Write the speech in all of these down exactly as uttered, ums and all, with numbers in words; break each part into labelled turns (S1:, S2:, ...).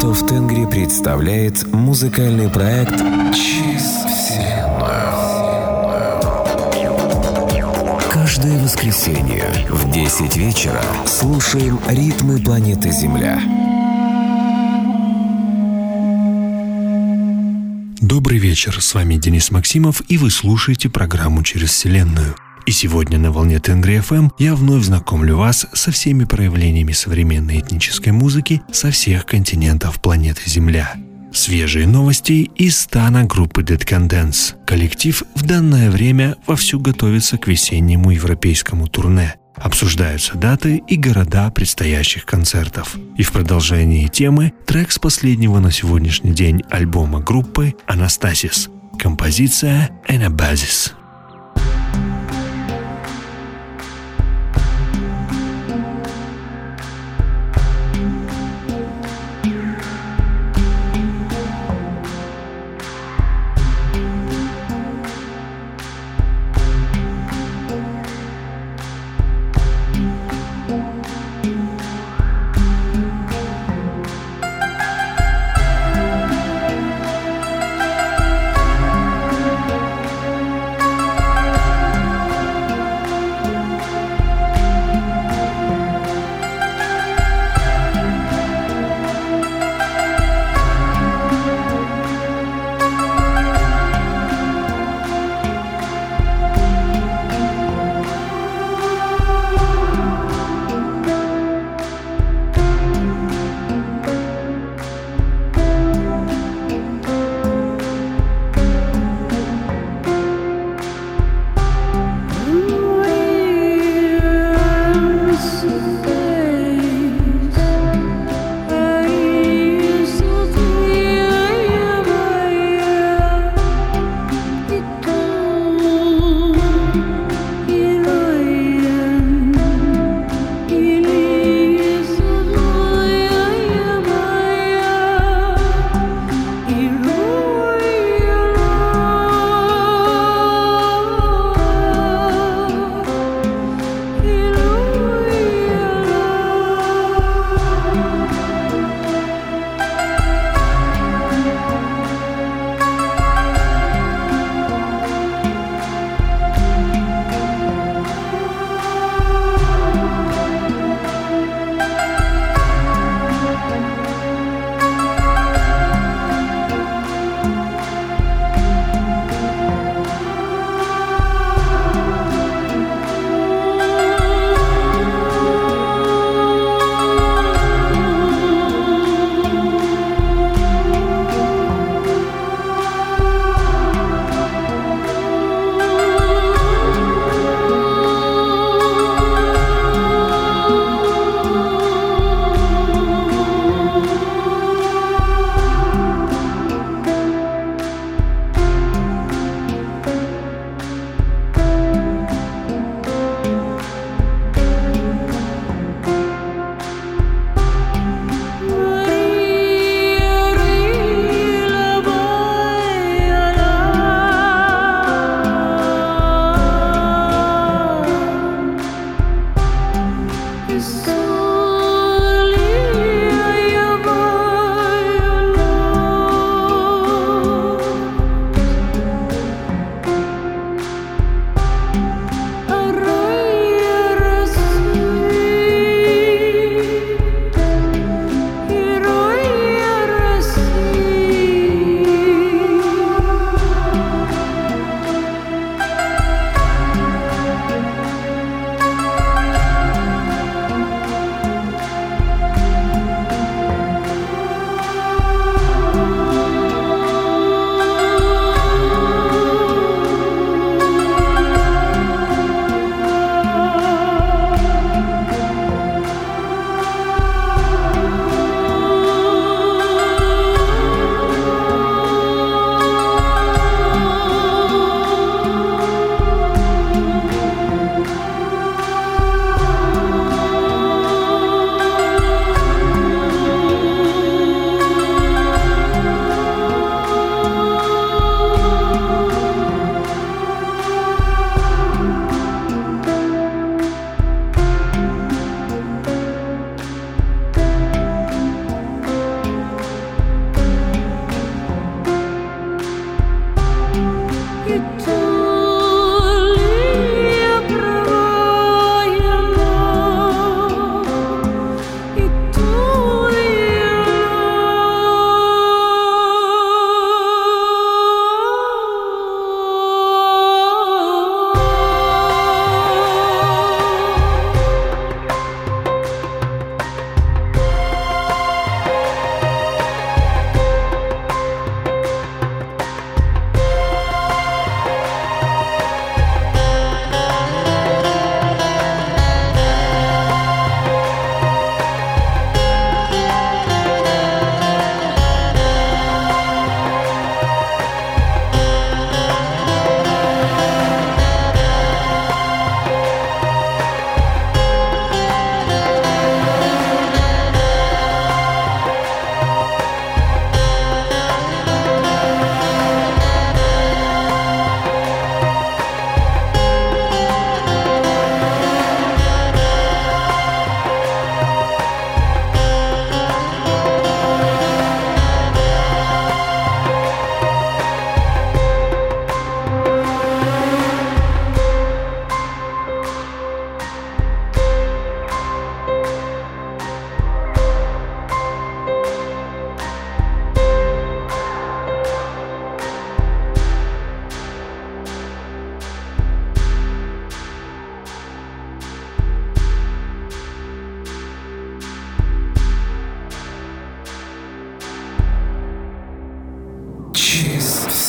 S1: Planet of Tengri представляет музыкальный проект «Через Вселенную». Каждое воскресенье в десять вечера слушаем ритмы планеты Земля.
S2: Добрый вечер, с вами Денис Максимов, и вы слушаете программу «Через Вселенную». И сегодня на волне Тенгри эф эм я вновь знакомлю вас со всеми проявлениями современной этнической музыки со всех континентов планеты Земля. Свежие новости из стана группы Dead Can Dance. Коллектив в данное время вовсю готовится к весеннему европейскому турне. Обсуждаются даты и города предстоящих концертов. И в продолжении темы трек с последнего на сегодняшний день альбома группы Anastasis. Композиция Anabasis.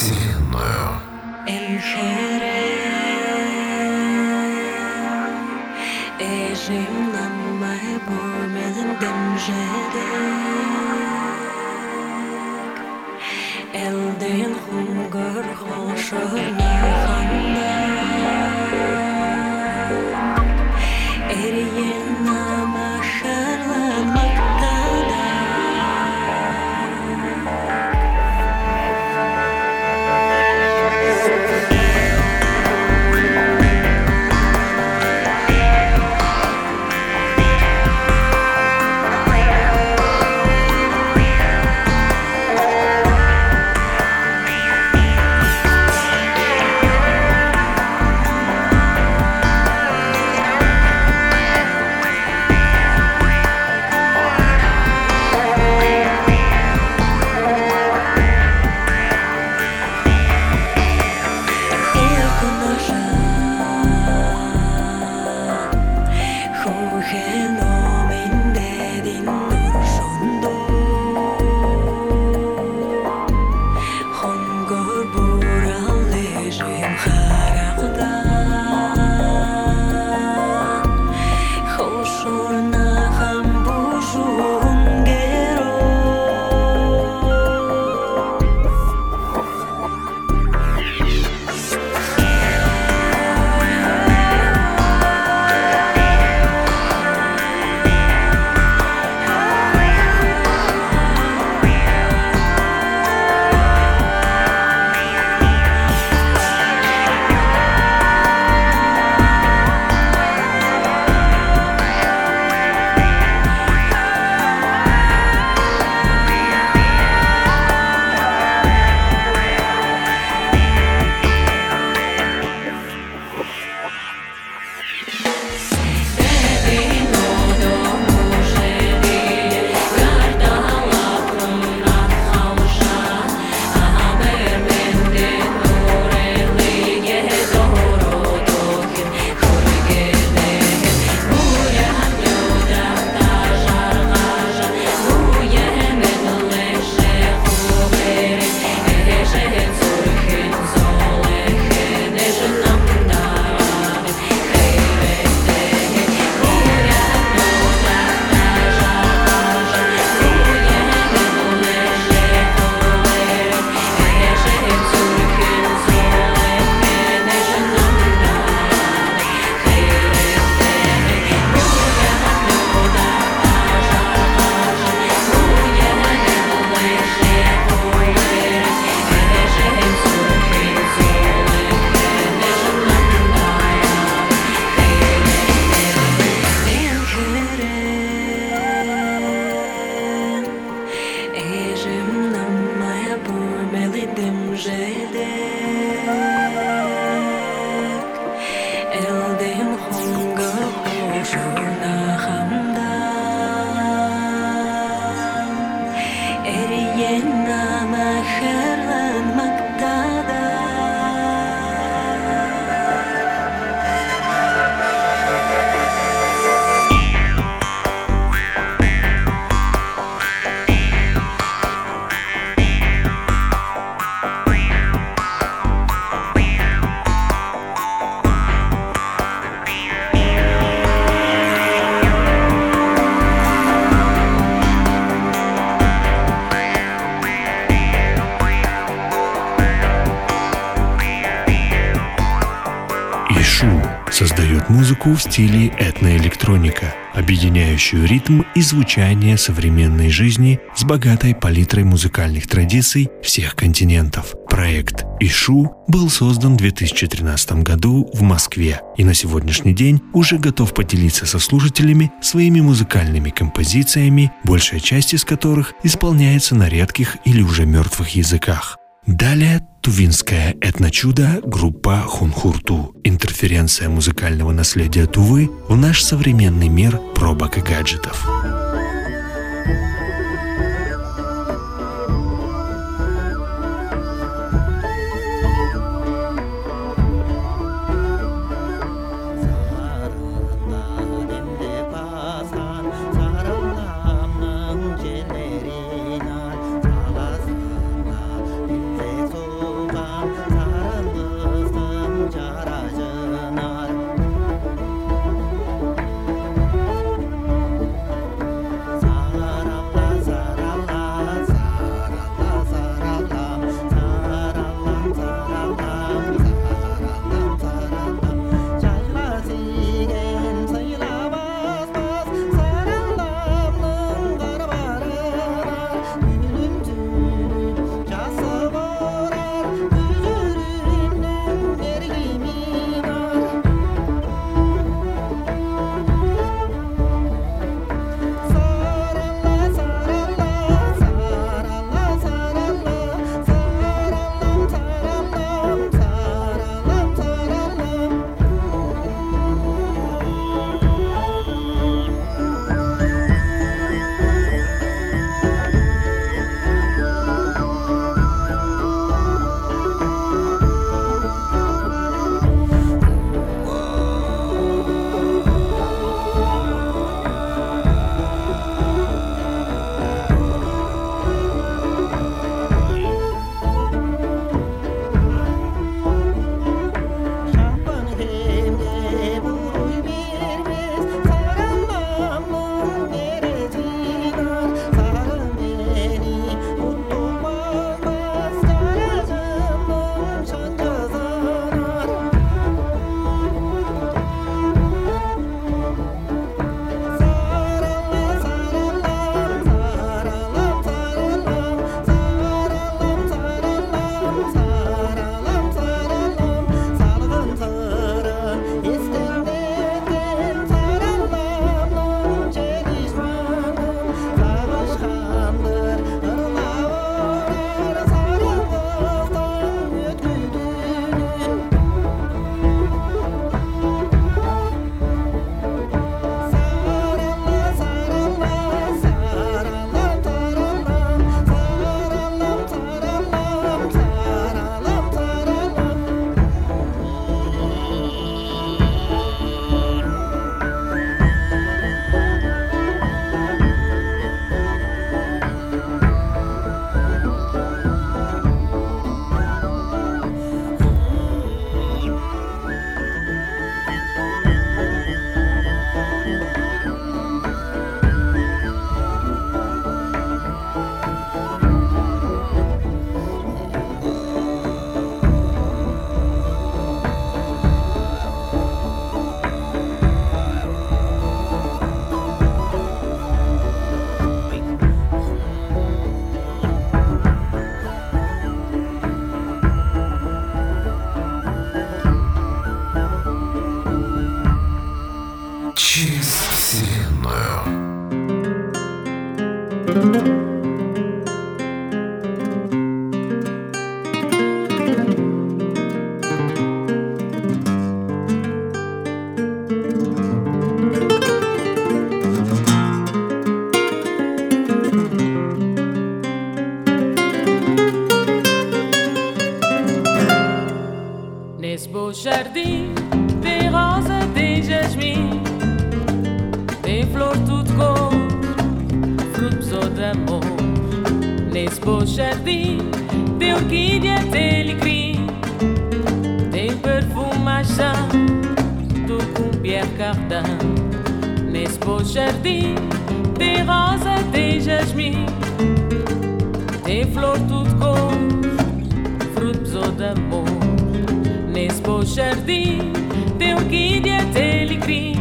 S1: Вселенную.
S3: Elden hunger hoşuna handa Eriyen nama şarlamakta da
S2: создает музыку в стиле этноэлектроника, объединяющую ритм и звучание современной жизни с богатой палитрой музыкальных традиций всех континентов. Проект «Ишу» был создан в две тысячи тринадцатом году в Москве и на сегодняшний день уже готов поделиться со слушателями своими музыкальными композициями, большая часть из которых исполняется на редких или уже мертвых языках. Далее тувинское этночудо группа Хунхурту. Интерференция музыкального наследия Тувы в наш современный мир пробок и гаджетов.
S4: Bye. Nesse beau jardim tem rosa, tem jasmim, tem flor tudo cor, frutos ou de amor. Nesse beau jardim tem orquídea, tem alecrim, tem perfumação do Pierre Cardin. Nesse beau jardim tem rosa, tem jasmim, tem flor tudo cor, frutos ou de amor. Nesse beau jardim tem orquídea, tem alecrim,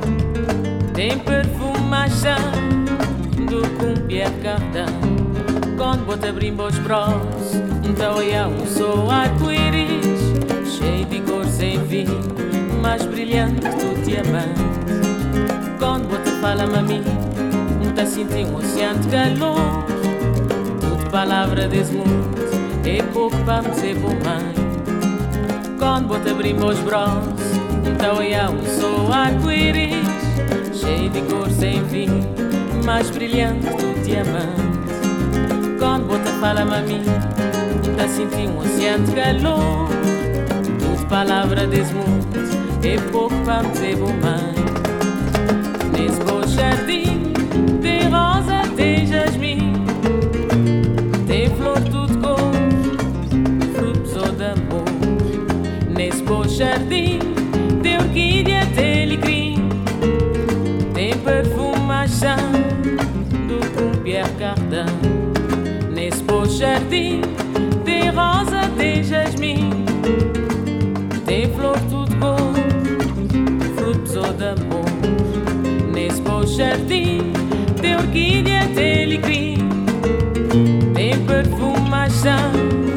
S4: tem perfumação do Pierre Cardin. Quando bota brimba os braços, então é um só arco-íris, cheio de cor sem fim, mais brilhante que o diamante. Quando bota fala-me a mim, tá sentindo um oceano de calor, tudo palavra desse mundo é pouco para me dizer bom mãe. Quando bota brimba os braços, então é um só arco-íris, cheio de cor sem fim, mais brilhante que o diamante. Quando bota fala-me a mim, tá sentindo um oceano de calor, tudo palavra desse mundo é pouco para me dizer bom mãe. Nesse beau jardim tem rosa, tem jasmim, tem flor tudo cor, frutos ou de amor. Nesse beau jardim tem orquídea, tem alecrim, tem perfumação do Pierre Cardin. Nesse beau jardim tem rosa, tem jasmim, tem flor tudo cor, frutos ou de amor. Nesse beau jardim tem orquídea, tem alecrim, tem perfumação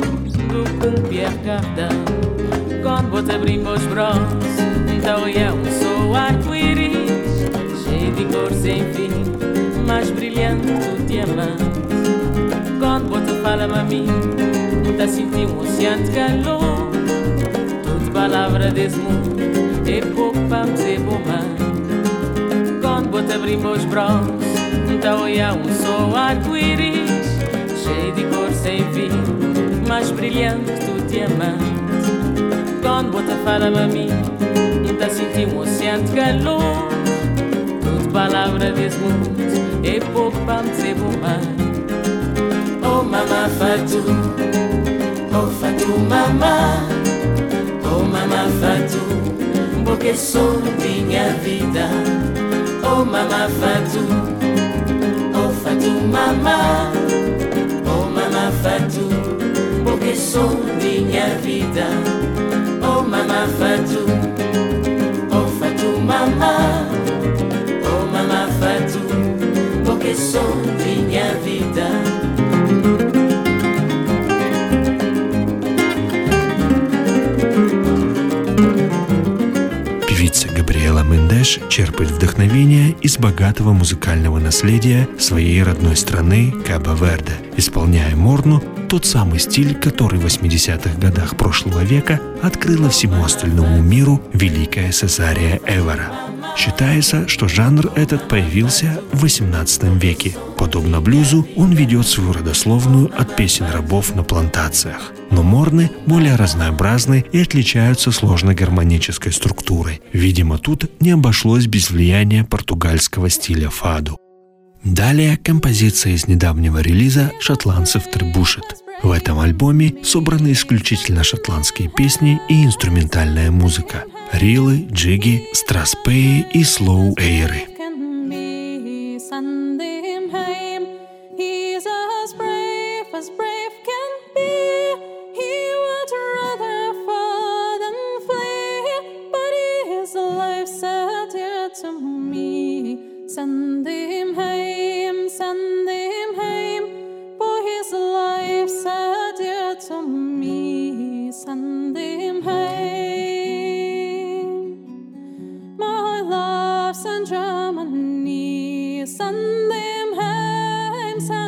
S4: do Pierre Cardin. Quando bota brimba os braços, então é um só arco-íris, cheio de cor sem fim, mais brilhante que o diamante. Quando bota fala-me a mim, tá sentindo um oceano de calor, tudo palavra desse mundo é pouco para me dizer bom mãe. Quando bota brimba os braços, então é um só arco-íris, cheio de cor sem fim, mais brilhante que o diamante. Quando bota fala-me a mim, tá sentindo um oceano de calor, tudo palavra desse mundo é pouco para me dizer bom mãe. Oh mama Fatou, oh Fatou mama, oh mama Fatou, porque sou minha vida. Oh mama Fatou, oh Fatou mama, oh mama Fatou, porque sou minha vida. Oh mama Fatou, oh Fatou mama, oh mama Fatou, porque sou minha vida.
S2: Певица Габриэла Мендеш черпает вдохновение из богатого музыкального наследия своей родной страны Кабо-Верде, исполняя морну, тот самый стиль, который в восьмидесятых годах прошлого века открыла всему остальному миру великая Цезария Эвора. Считается, что жанр этот появился в восемнадцатом веке. Подобно блюзу, он ведет свою родословную от песен рабов на плантациях. Но морны более разнообразны и отличаются сложной гармонической структурой. Видимо, тут не обошлось без влияния португальского стиля фаду. Далее композиция из недавнего релиза шотландцев Трибушет. В этом альбоме собраны исключительно шотландские песни и инструментальная музыка. Рилы, джиги, страспеи и слоу-эйры.
S5: Send him home, send him home, for his life said dear to me. Send him home, my love's in Germany. Send him home, send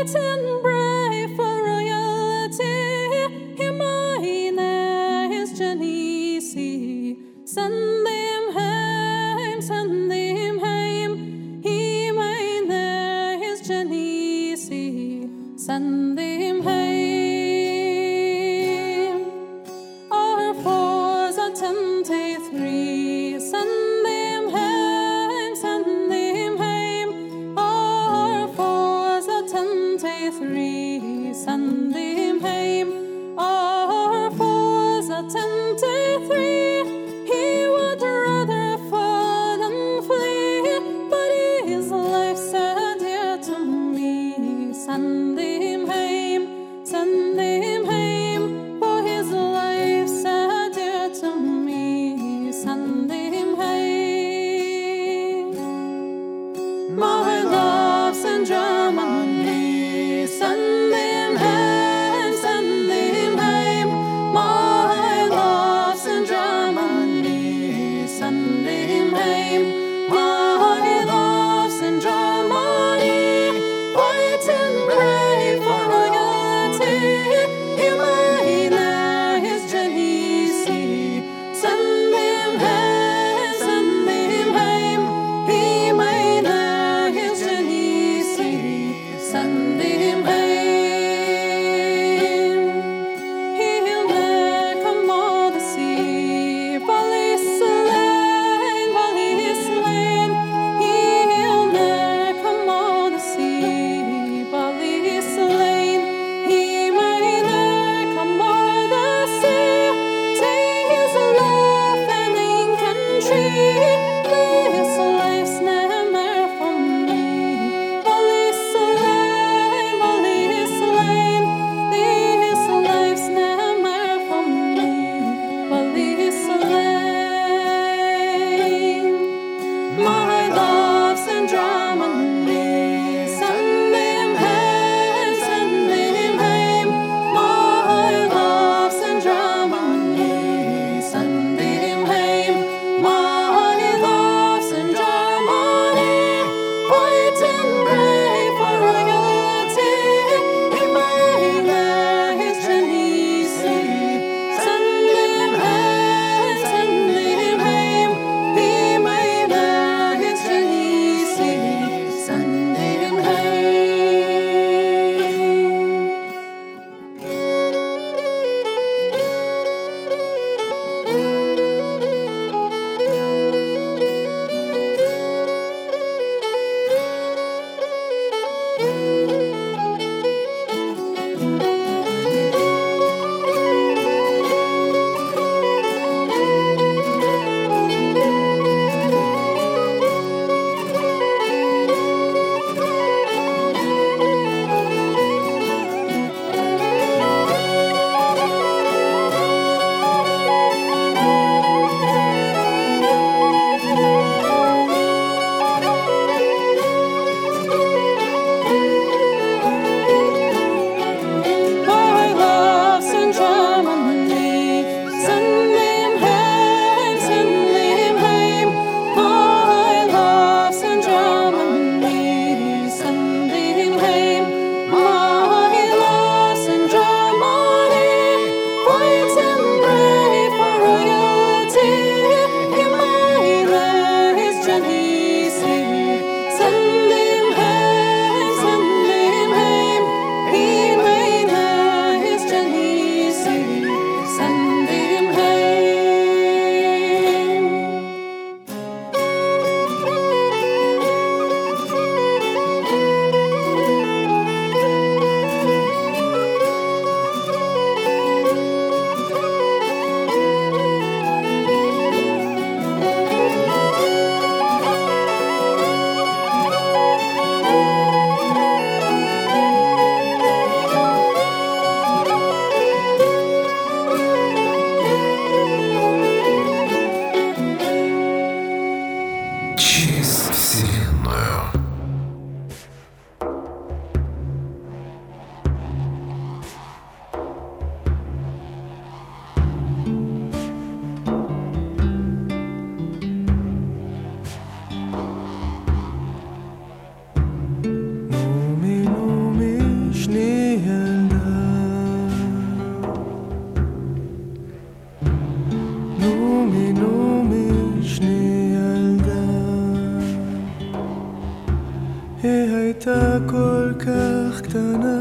S5: fighting brave for royalty. He mine his Genesee. Send him home, send him home. He mine his Genesee. Send him home. Our fours are twenty-three. Send him home, send him home. Our fours are twenty-three. Send him home. Our fours are twenty-three. He would rather fall than flee, but his life so dear to me. Send him home, send him home, for his life so dear to me. Send him home. My love's in Germany. Send him home, send him home. My love's in Germany. Send him home. My love's in Germany. Fighting brave for royalty.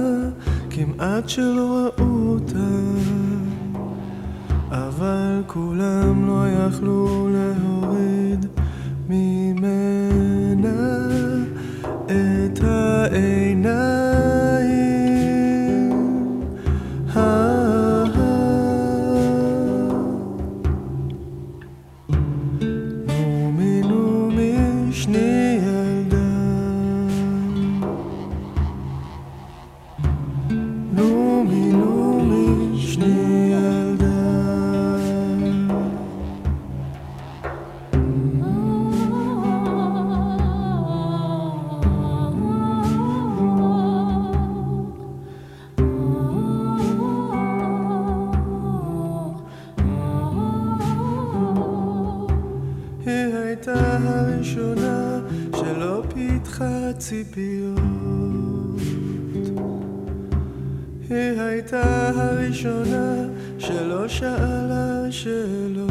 S6: כמעט שלא ראו אותה, אבל כולם לא יכלו להוריד ממנה את העיניים. נומי נומי שני ילדה, נומי נומי שני ילדה. היא הייתה הראשונה שלא פיתחה ציפיות, היא הייתה הראשונה שלא שאלה שאלות.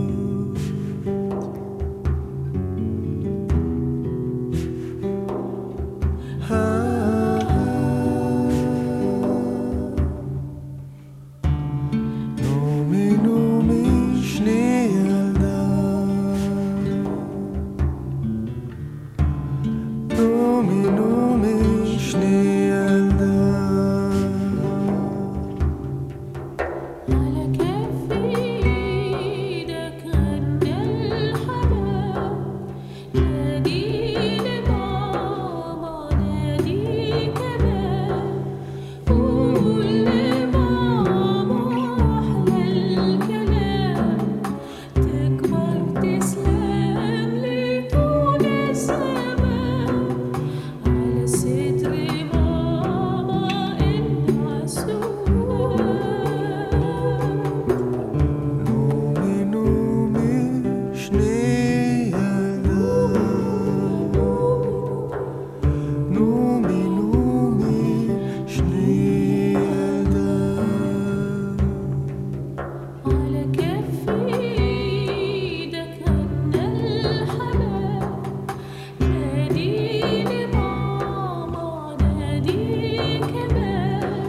S6: נומי נומי שני ילדה, נומי נומי שני ילדה.
S5: على كفي ايدك غنى الحمام، نادي لماما نادي كمان، قول لماما أحلى الكلام، تكبر تسلم لطول الزمان، على صدر ماما إنها سودان.
S6: נומי נומי שני ילדה, נומי נומי שני ילדה.
S5: على كفي ايدك غنى الحمام، نادي لماما نادي كمان،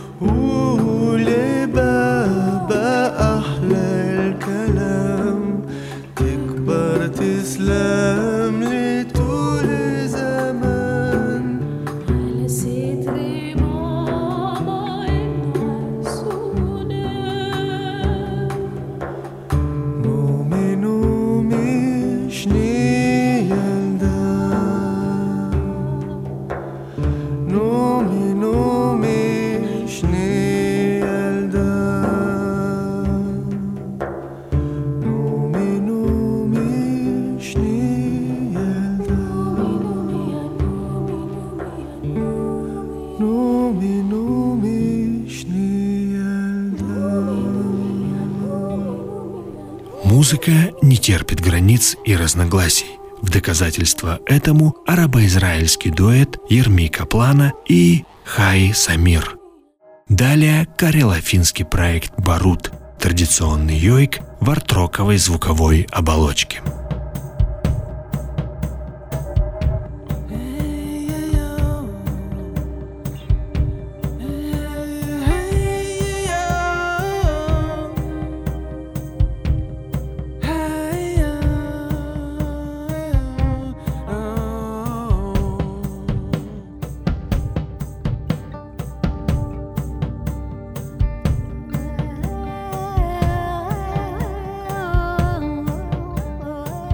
S6: ולבאבא אחלה الكلام، تكبر تسلم لطول زمان،
S5: على صدر ماما إنها سودان.
S6: نومي نومي شني ילדה, נומי נומי שני ילדה, נומי נומי שני ילדה, נומי נומי שני ילדה.
S2: Музыка не терпит границ и разногласий. В доказательство этому арабо-израильский дуэт Ерми Каплана и Хай Самир. Далее карело-финский проект Барут, традиционный йойк в арт-роковой звуковой оболочке.
S5: Oh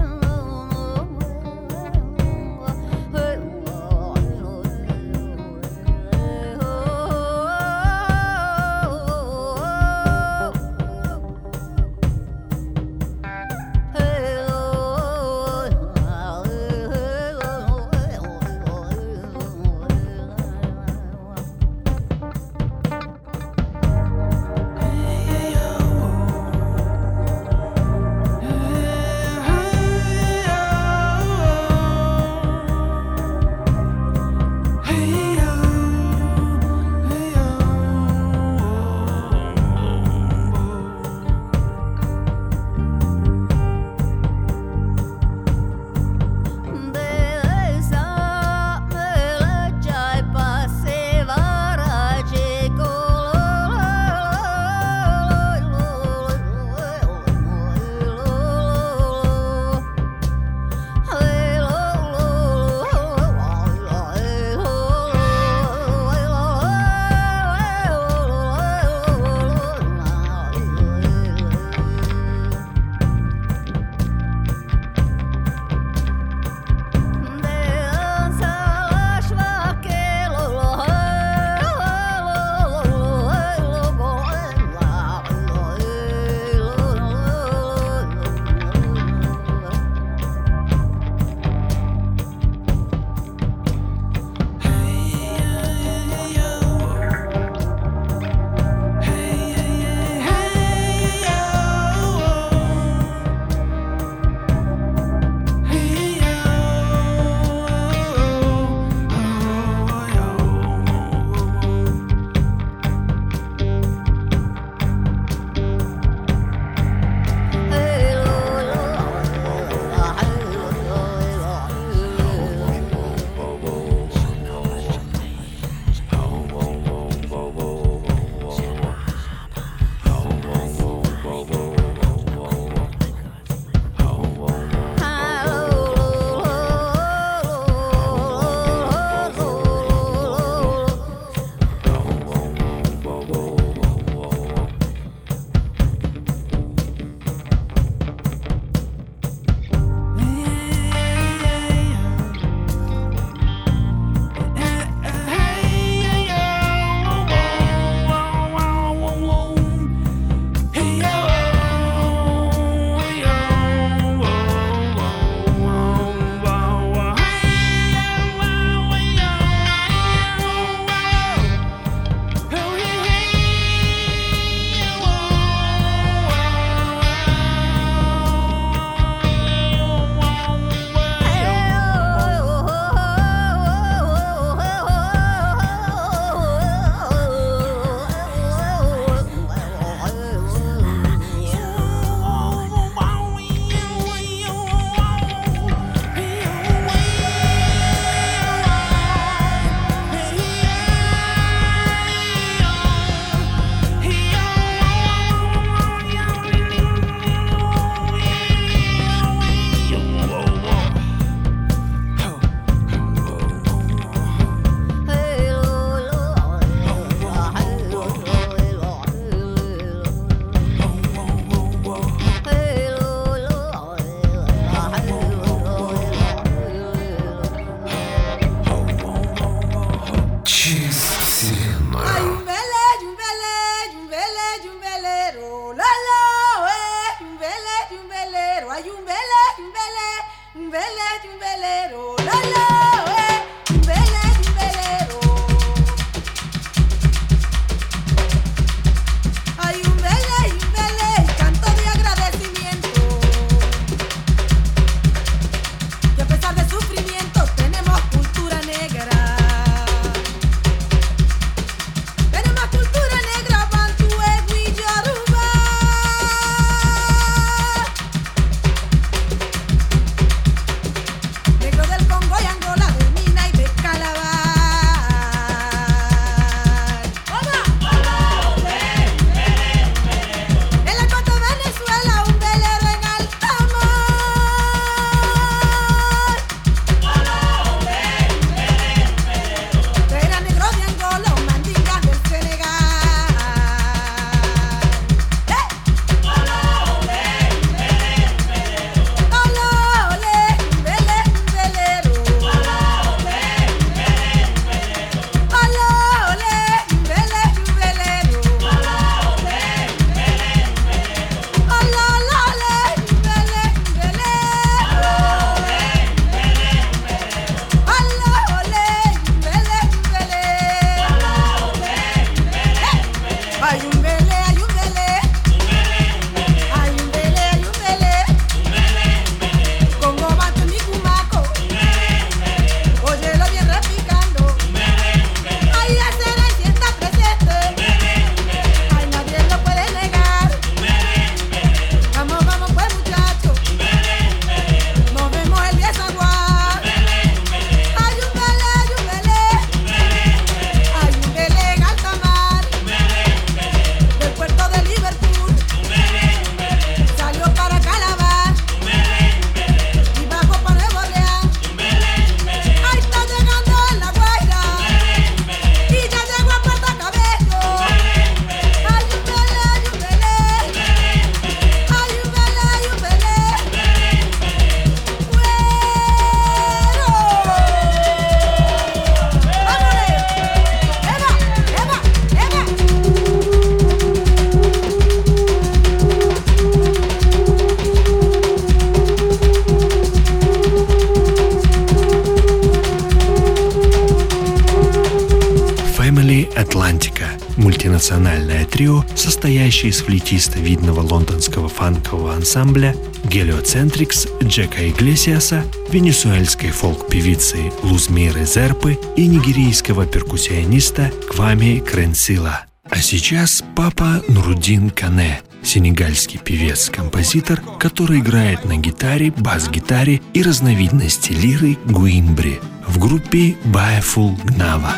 S2: Атлантика – мультинациональное трио, состоящее из флейтиста видного лондонского фанкового ансамбля Гелиоцентрикс Джека Иглесиаса, венесуэльской фолк-певицы Лузмиры Зерпы и нигерийского перкуссиониста Квами Кренсила. А сейчас папа Нуруддин Кане, сенегальский певец-композитор, который играет на гитаре, бас-гитаре и разновидности лиры гуимбри в группе Baeful Gnava.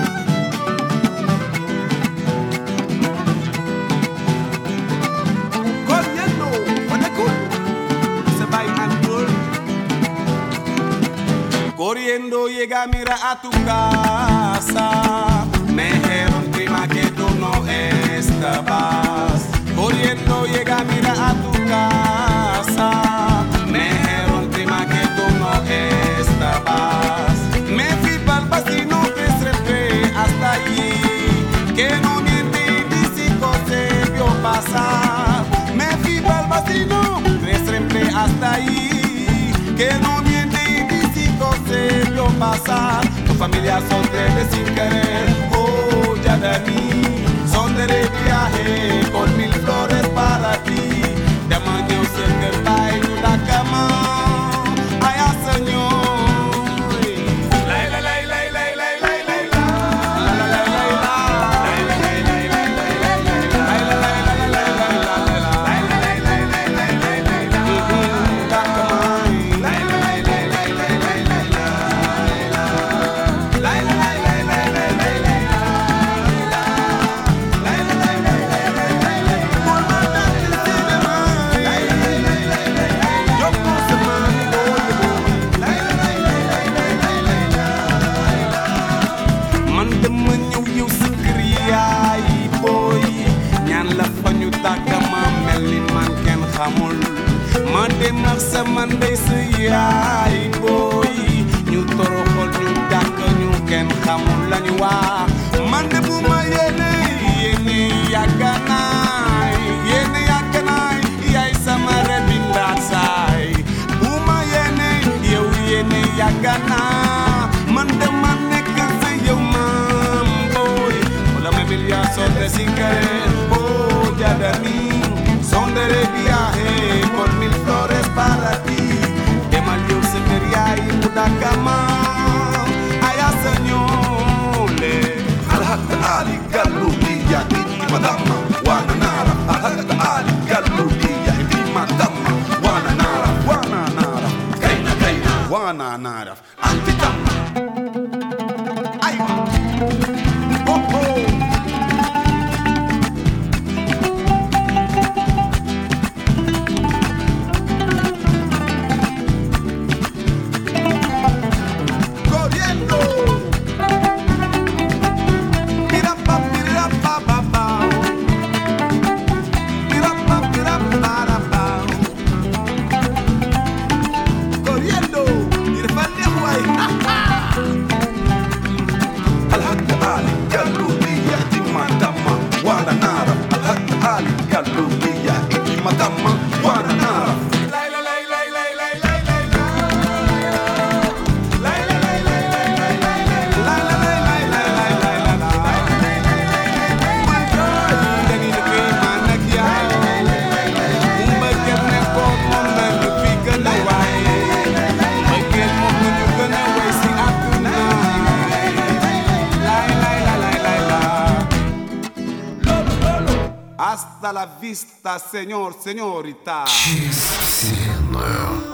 S7: Corriendo llega, mira a tu casa. Me dijeron, prima, que tú no estabas. Corriendo llega, mira a tu casa. Me dijeron, prima, que tú no estabas. Me fui pa'l vecino que siempre hasta allí. Que no miente ni si se vio pasar. Me fui pa'l vecino que siempre hasta allí. Que no se vio pasar. Tu familia son de sin querer. Oh, ya de mí. Son de viaje con mil flores para ti. De mañana siempre el baile la cama. Ay, señor. Man de marsa man de si ay boy ñu toroxol ñu dak ñu ken xamul lañu wax man de bu ma corazón de sin querer, huya de mí. Son de viaje con mil flores para ti. De mayor se vería y muda cama. Allá señores.
S8: Alhaq Ali Galudia Iti Madama Wananara. Alhaq Ali Galudia Iti Madama Wananara.
S7: Wananara.
S8: Kaina Kaina
S7: Wananara.
S8: Antikama.
S7: Ahí va. Oh, oh. Hasta la vista, señor, señorita.
S1: Через вселенную.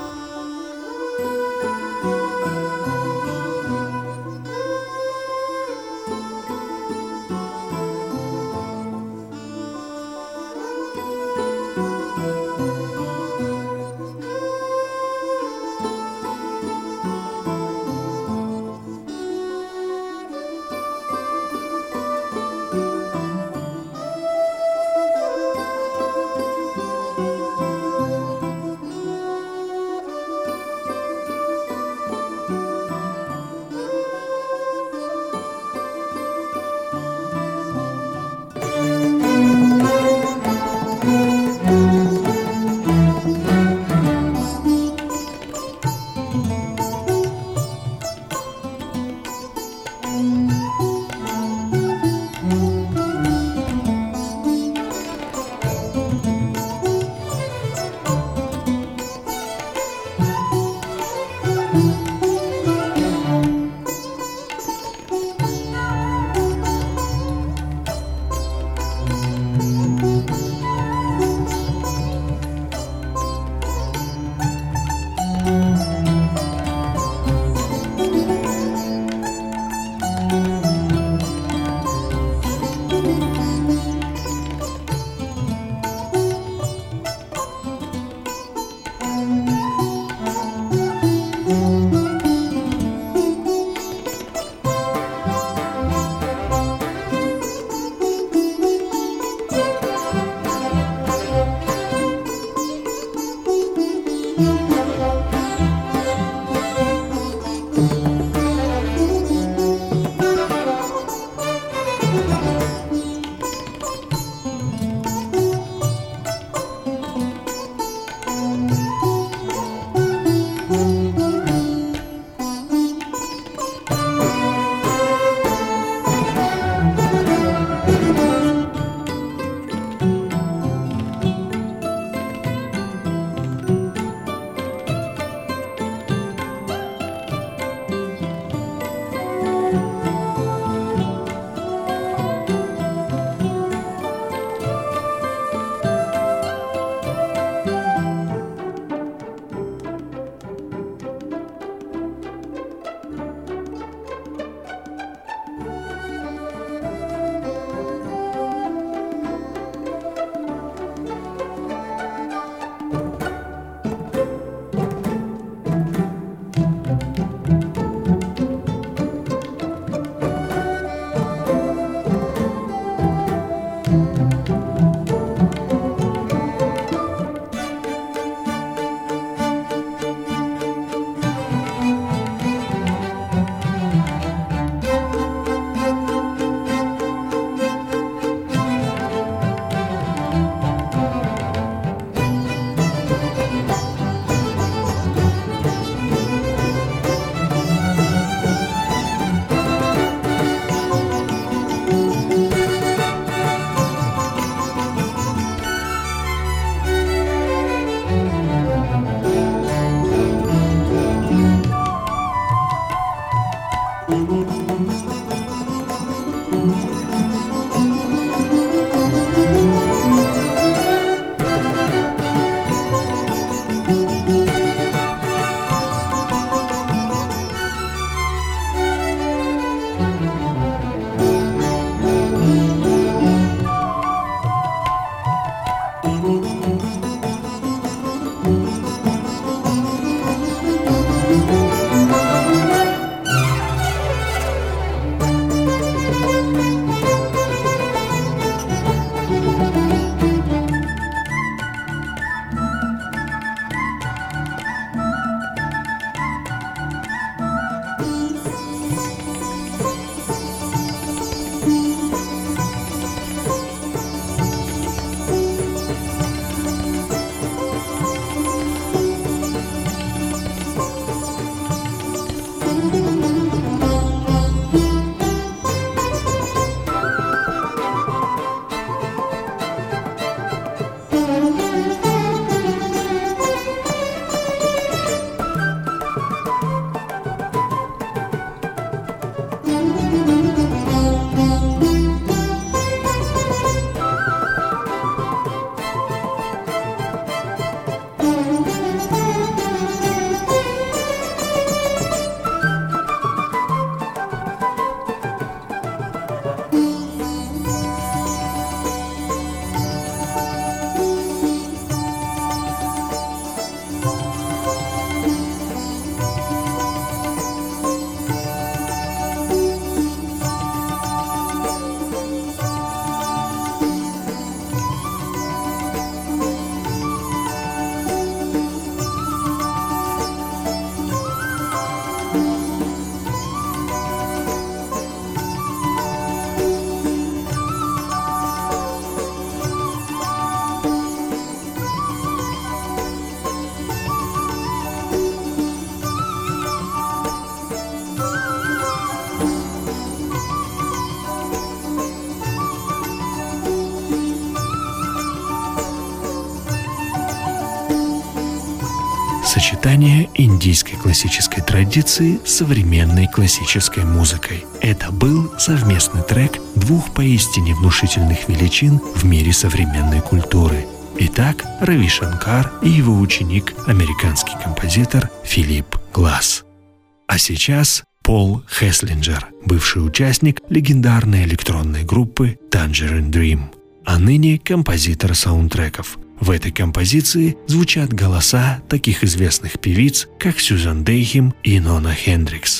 S2: сочетание индийской классической традиции с современной классической музыкой. Это был совместный трек двух поистине внушительных величин в мире современной культуры. Итак, Рави Шанкар и его ученик, американский композитор Филипп Гласс. А сейчас Пол Хеслинджер, бывший участник легендарной электронной группы Tangerine Dream, а ныне композитор саундтреков. В этой композиции звучат голоса таких известных певиц, как Сьюзан Дейхем и Нона Хендрикс.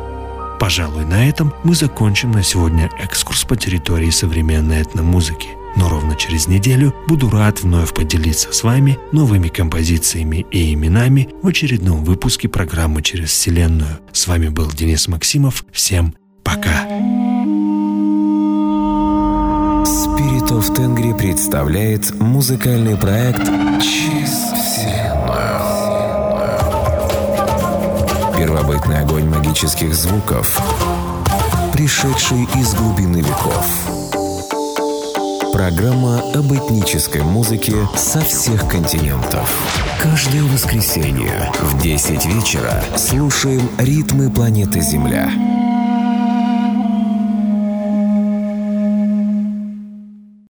S2: Пожалуй, на этом мы закончим на сегодня экскурс по территории современной этномузыки. Но ровно через неделю буду рад вновь поделиться с вами новыми композициями и именами в очередном выпуске программы «Через Вселенную». С вами был Денис Максимов. Всем пока!
S1: Spirit of Tengri представляет музыкальный проект «Через Вселенную». Первобытный огонь магических звуков, пришедший из глубины веков. Программа об этнической музыке со всех континентов. Каждое воскресенье в десять вечера слушаем ритмы планеты Земля.